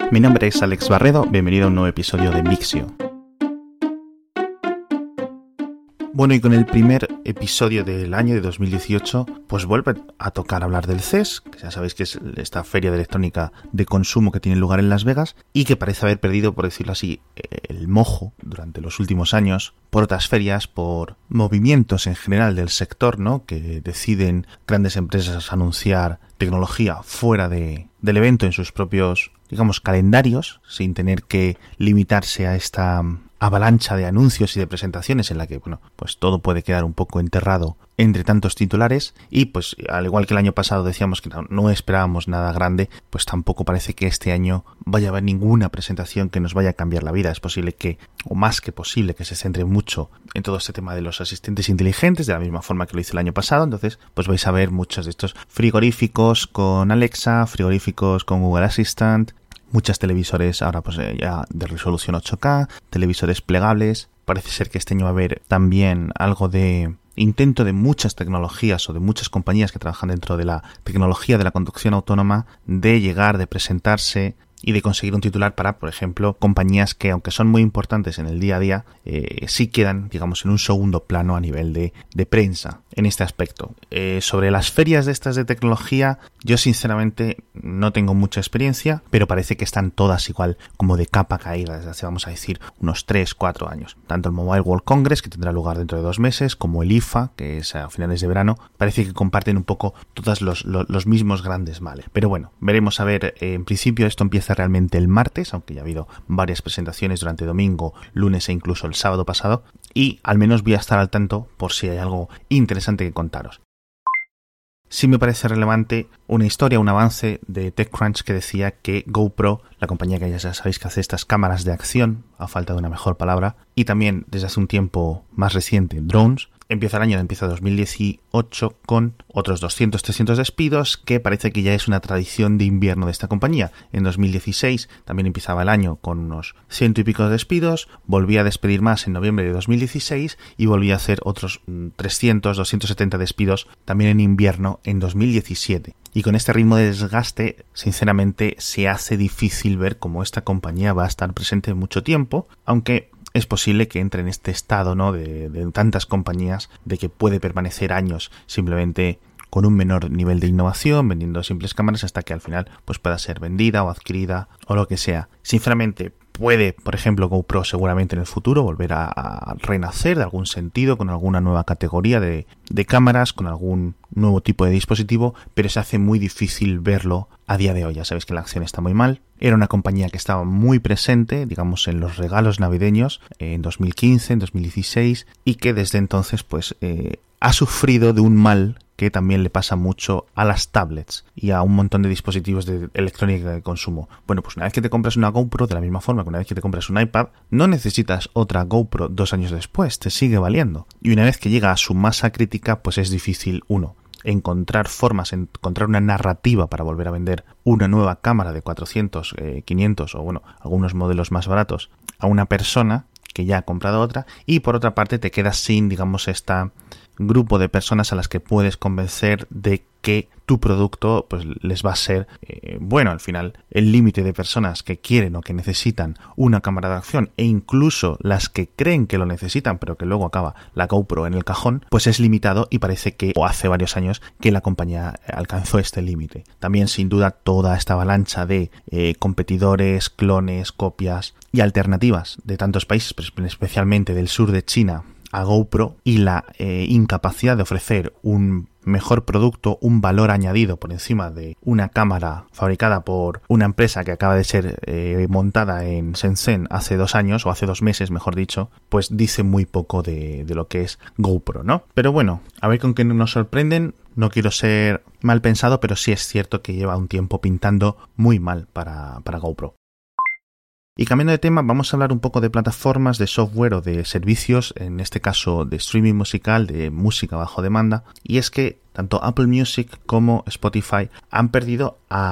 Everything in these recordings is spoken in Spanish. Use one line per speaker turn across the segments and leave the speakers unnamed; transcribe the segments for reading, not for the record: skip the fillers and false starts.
Mi nombre es Alex Barredo, bienvenido a un nuevo episodio de Mixio. Bueno, y con el primer episodio del año de 2018, pues vuelve a tocar hablar del CES, que ya sabéis que es esta feria de electrónica de consumo que tiene lugar en Las Vegas y que parece haber perdido, por decirlo así, el mojo durante los últimos años por otras ferias, por movimientos en general del sector, ¿no? Que deciden grandes empresas anunciar tecnología fuera del evento en sus propios, digamos, calendarios, sin tener que limitarse a esta avalancha de anuncios y de presentaciones en la que, bueno, pues todo puede quedar un poco enterrado entre tantos titulares y pues al igual que el año pasado decíamos que no esperábamos nada grande, pues tampoco parece que este año vaya a haber ninguna presentación que nos vaya a cambiar la vida. Es posible que, o más que posible, que se centre mucho en todo este tema de los asistentes inteligentes, de la misma forma que lo hizo el año pasado. Entonces pues vais a ver muchos de estos frigoríficos con Alexa, frigoríficos con Google Assistant, muchos televisores ahora pues ya de resolución 8K, televisores plegables. Parece ser que este año va a haber también algo de intento de muchas tecnologías o de muchas compañías que trabajan dentro de la tecnología de la conducción autónoma de llegar, de presentarse y de conseguir un titular para, por ejemplo, compañías que, aunque son muy importantes en el día a día, sí quedan, digamos, en un segundo plano a nivel de prensa en este aspecto. Sobre las ferias de estas de tecnología, yo sinceramente no tengo mucha experiencia, pero parece que están todas igual como de capa caída desde hace, vamos a decir, unos 3-4 años. Tanto el Mobile World Congress, que tendrá lugar dentro de 2 meses, como el IFA, que es a finales de verano, parece que comparten un poco todos los mismos grandes males. Pero bueno, veremos a ver. En principio esto empieza realmente el martes, aunque ya ha habido varias presentaciones durante domingo, lunes e incluso el sábado pasado, y al menos voy a estar al tanto por si hay algo interesante que contaros. Sí me parece relevante una historia, un avance de TechCrunch que decía que GoPro, la compañía que ya sabéis que hace estas cámaras de acción, a falta de una mejor palabra, y también desde hace un tiempo más reciente, drones, empieza 2018 con otros 200-300 despidos, que parece que ya es una tradición de invierno de esta compañía. En 2016 también empezaba el año con unos 100 y pico de despidos, volvía a despedir más en noviembre de 2016 y volvía a hacer otros 300-270 despidos también en invierno en 2017. Y con este ritmo de desgaste, sinceramente, se hace difícil ver cómo esta compañía va a estar presente mucho tiempo, aunque es posible que entre en este estado, ¿no?, de tantas compañías, de que puede permanecer años simplemente con un menor nivel de innovación, vendiendo simples cámaras hasta que al final pues pueda ser vendida o adquirida o lo que sea. Sinceramente, puede, por ejemplo, GoPro seguramente en el futuro volver a renacer de algún sentido, con alguna nueva categoría de cámaras, con algún nuevo tipo de dispositivo, pero se hace muy difícil verlo a día de hoy. Ya sabéis que la acción está muy mal. Era una compañía que estaba muy presente, digamos, en los regalos navideños en 2015, en 2016, y que desde entonces pues ha sufrido de un mal que también le pasa mucho a las tablets y a un montón de dispositivos de electrónica de consumo. Bueno, pues una vez que te compras una GoPro, de la misma forma que una vez que te compras un iPad, no necesitas otra GoPro 2 años después, te sigue valiendo. Y una vez que llega a su masa crítica, pues es difícil, encontrar formas, encontrar una narrativa para volver a vender una nueva cámara de 400, 500 o bueno, algunos modelos más baratos a una persona que ya ha comprado otra, y por otra parte te quedas sin, digamos, esta grupo de personas a las que puedes convencer de que tu producto pues les va a ser bueno. Al final el límite de personas que quieren o que necesitan una cámara de acción, e incluso las que creen que lo necesitan pero que luego acaba la GoPro en el cajón, pues es limitado, y parece que hace varios años que la compañía alcanzó este límite. También sin duda toda esta avalancha de competidores, clones, copias y alternativas de tantos países, pero especialmente del sur de China, a GoPro, y la incapacidad de ofrecer un mejor producto, un valor añadido por encima de una cámara fabricada por una empresa que acaba de ser montada en Shenzhen hace 2 años, o hace 2 meses mejor dicho, pues dice muy poco de lo que es GoPro, ¿no? Pero bueno, a ver con qué nos sorprenden. No quiero ser mal pensado, pero sí es cierto que lleva un tiempo pintando muy mal para GoPro. Y cambiando de tema, vamos a hablar un poco de plataformas de software o de servicios, en este caso de streaming musical, de música bajo demanda. Y es que tanto Apple Music como Spotify han perdido a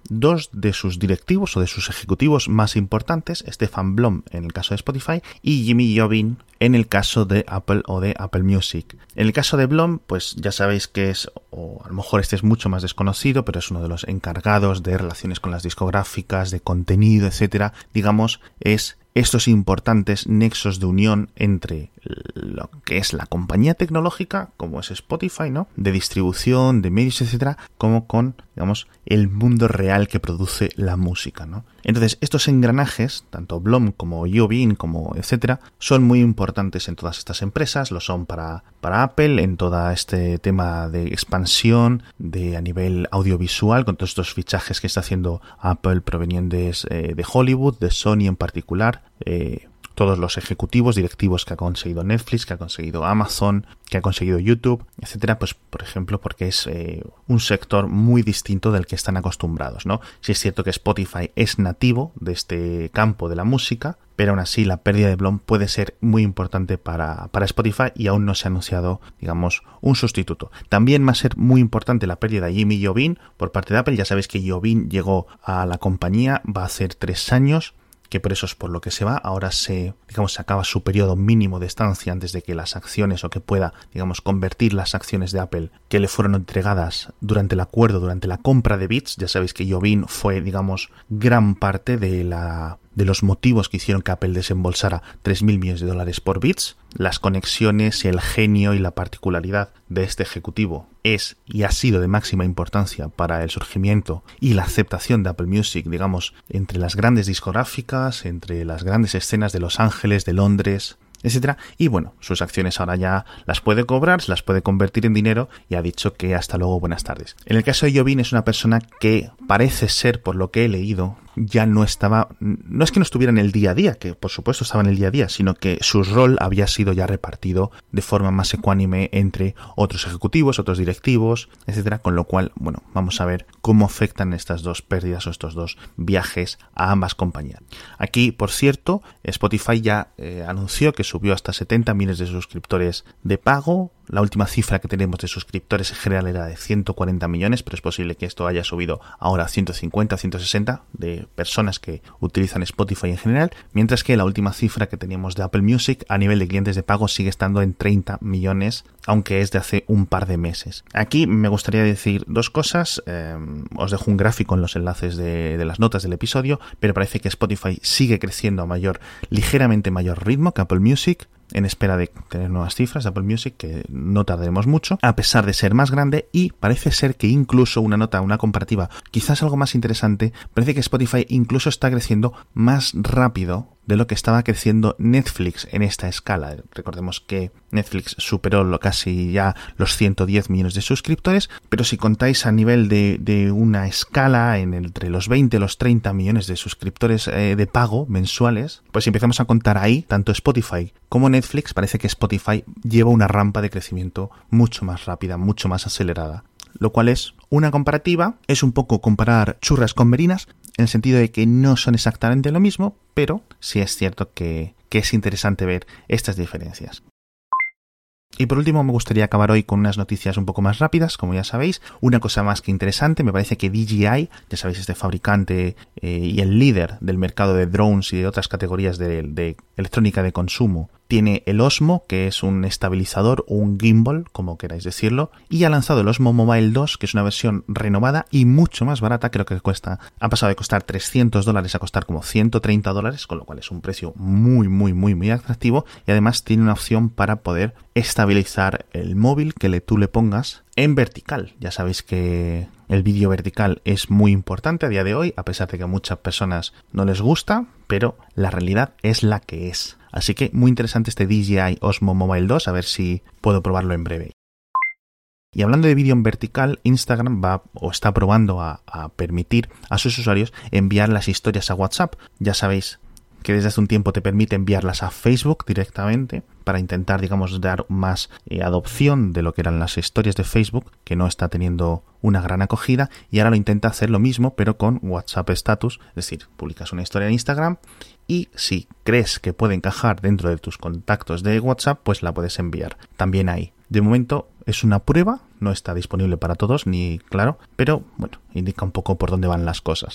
dos de sus directivos o de sus ejecutivos más importantes, Stefan Blum en el caso de Spotify y Jimmy Iovine en el caso de Apple o de Apple Music. En el caso de Blum, pues ya sabéis que es, o a lo mejor este es mucho más desconocido, pero es uno de los encargados de relaciones con las discográficas, de contenido, etcétera. Digamos, es estos importantes nexos de unión entre lo que es la compañía tecnológica, como es Spotify, ¿no?, de distribución, de medios, etcétera, como con, digamos, el mundo real que produce la música, ¿no? Entonces, estos engranajes, tanto Blum como Iovine, como etcétera, son muy importantes en todas estas empresas, lo son para Apple, en todo este tema de expansión, de a nivel audiovisual, con todos estos fichajes que está haciendo Apple provenientes de Hollywood, de Sony en particular, todos los ejecutivos, directivos que ha conseguido Netflix, que ha conseguido Amazon, que ha conseguido YouTube, etcétera, pues por ejemplo porque es un sector muy distinto del que están acostumbrados, ¿no? Sí es cierto que Spotify es nativo de este campo de la música, pero aún así la pérdida de Blum puede ser muy importante para Spotify y aún no se ha anunciado, digamos, un sustituto. También va a ser muy importante la pérdida de Jimmy Iovine por parte de Apple. Ya sabéis que Iovine llegó a la compañía, va a hacer 3 años, que por eso es por lo que se va. Ahora se acaba su periodo mínimo de estancia antes de que las acciones, o que pueda, digamos, convertir las acciones de Apple que le fueron entregadas durante el acuerdo, durante la compra de Beats. Ya sabéis que Iovine fue, digamos, gran parte de los motivos que hicieron que Apple desembolsara $3.000 millones por Beats. Las conexiones, el genio y la particularidad de este ejecutivo es y ha sido de máxima importancia para el surgimiento y la aceptación de Apple Music, digamos, entre las grandes discográficas, entre las grandes escenas de Los Ángeles, de Londres, etcétera. Y bueno, sus acciones ahora ya las puede cobrar, se las puede convertir en dinero y ha dicho que hasta luego, buenas tardes. En el caso de Iovine es una persona que parece ser, por lo que he leído, ya no estaba, no es que no estuviera en el día a día, que por supuesto estaba en el día a día, sino que su rol había sido ya repartido de forma más ecuánime entre otros ejecutivos, otros directivos, etcétera, con lo cual, bueno, vamos a ver cómo afectan estas dos pérdidas o estos dos viajes a ambas compañías. Aquí, por cierto, Spotify ya anunció que subió hasta 70 millones de suscriptores de pago. La última cifra que tenemos de suscriptores en general era de 140 millones, pero es posible que esto haya subido ahora a 150, 160 de personas que utilizan Spotify en general, mientras que la última cifra que teníamos de Apple Music a nivel de clientes de pago sigue estando en 30 millones, aunque es de hace un par de meses. Aquí me gustaría decir dos cosas. Os dejo un gráfico en los enlaces de las notas del episodio, pero parece que Spotify sigue creciendo a ligeramente mayor ritmo que Apple Music, en espera de tener nuevas cifras de Apple Music, que no tardaremos mucho, a pesar de ser más grande, y parece ser que incluso una comparativa, quizás algo más interesante, parece que Spotify incluso está creciendo más rápido de lo que estaba creciendo Netflix en esta escala. Recordemos que Netflix superó casi ya los 110 millones de suscriptores, pero si contáis a nivel de una escala entre los 20 y los 30 millones de suscriptores de pago mensuales, pues si empezamos a contar ahí, tanto Spotify como Netflix, parece que Spotify lleva una rampa de crecimiento mucho más rápida, mucho más acelerada. Lo cual es una comparativa, es un poco comparar churras con merinas, en el sentido de que no son exactamente lo mismo, pero sí es cierto que es interesante ver estas diferencias. Y por último me gustaría acabar hoy con unas noticias un poco más rápidas, como ya sabéis. Una cosa más que interesante, me parece que DJI, ya sabéis, este fabricante y el líder del mercado de drones y de otras categorías de electrónica de consumo, tiene el Osmo, que es un estabilizador o un gimbal, como queráis decirlo, y ha lanzado el Osmo Mobile 2, que es una versión renovada y mucho más barata. Creo que ha pasado de costar $300 a costar como $130, con lo cual es un precio muy atractivo, y además tiene una opción para poder estabilizar el móvil que tú le pongas en vertical. Ya sabéis que el vídeo vertical es muy importante a día de hoy, a pesar de que a muchas personas no les gusta, pero la realidad es la que es. Así que muy interesante este DJI Osmo Mobile 2, a ver si puedo probarlo en breve. Y hablando de vídeo en vertical, Instagram está probando a permitir a sus usuarios enviar las historias a WhatsApp. Ya sabéis que desde hace un tiempo te permite enviarlas a Facebook directamente para intentar, digamos, dar más adopción de lo que eran las historias de Facebook, que no está teniendo una gran acogida, y ahora lo intenta hacer lo mismo, pero con WhatsApp Status, es decir, publicas una historia en Instagram y si crees que puede encajar dentro de tus contactos de WhatsApp, pues la puedes enviar también ahí. De momento es una prueba, no está disponible para todos, ni claro, pero bueno, indica un poco por dónde van las cosas.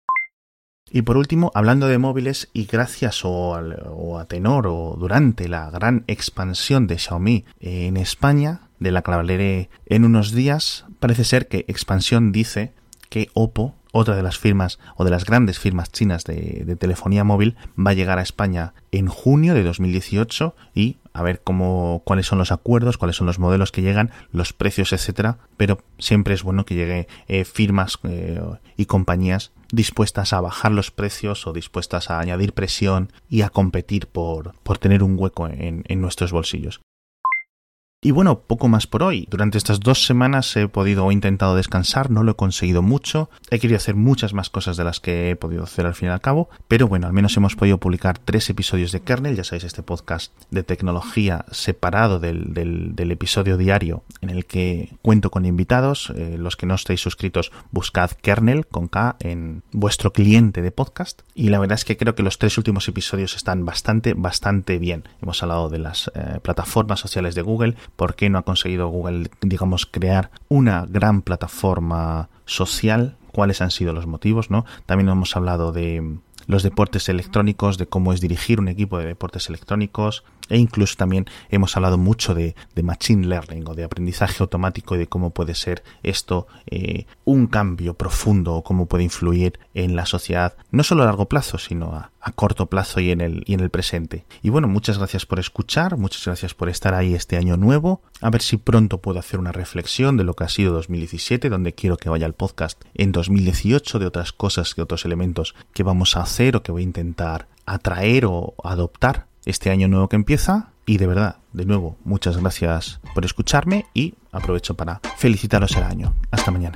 Y por último, hablando de móviles y gracias o a tenor o durante la gran expansión de Xiaomi en España, de la que hablaré en unos días, parece ser que Expansión dice que Oppo, otra de las firmas o de las grandes firmas chinas de telefonía móvil, va a llegar a España en junio de 2018 y a ver cuáles son los acuerdos, cuáles son los modelos que llegan, los precios, etcétera. Pero siempre es bueno que llegue firmas y compañías dispuestas a bajar los precios o dispuestas a añadir presión y a competir por tener un hueco en nuestros bolsillos. Y bueno, poco más por hoy. Durante estas 2 semanas he intentado descansar, no lo he conseguido mucho. He querido hacer muchas más cosas de las que he podido hacer al fin y al cabo. Pero bueno, al menos hemos podido publicar 3 episodios de Kernel. Ya sabéis, este podcast de tecnología separado del episodio diario en el que cuento con invitados. Los que no estéis suscritos, buscad Kernel con K en vuestro cliente de podcast. Y la verdad es que creo que los 3 últimos episodios están bastante bien. Hemos hablado de las plataformas sociales de Google. ¿Por qué no ha conseguido Google, digamos, crear una gran plataforma social? ¿Cuáles han sido los motivos, no? También hemos hablado de los deportes electrónicos, de cómo es dirigir un equipo de deportes electrónicos, e incluso también hemos hablado mucho de machine learning o de aprendizaje automático y de cómo puede ser esto un cambio profundo o cómo puede influir en la sociedad, no solo a largo plazo, sino a corto plazo y en el presente. Y bueno, muchas gracias por escuchar, muchas gracias por estar ahí este año nuevo. A ver si pronto puedo hacer una reflexión de lo que ha sido 2017, donde quiero que vaya el podcast en 2018, de otras cosas, de otros elementos que vamos a hacer o que voy a intentar atraer o adoptar este año nuevo que empieza. Y de verdad, de nuevo, muchas gracias por escucharme y aprovecho para felicitaros el año. Hasta mañana.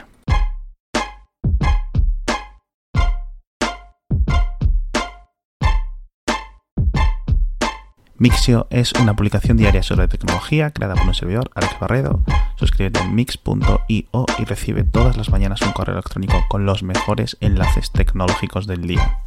Mixio es una publicación diaria sobre tecnología creada por un servidor, Alex Barredo. Suscríbete en mix.io y recibe todas las mañanas un correo electrónico con los mejores enlaces tecnológicos del día.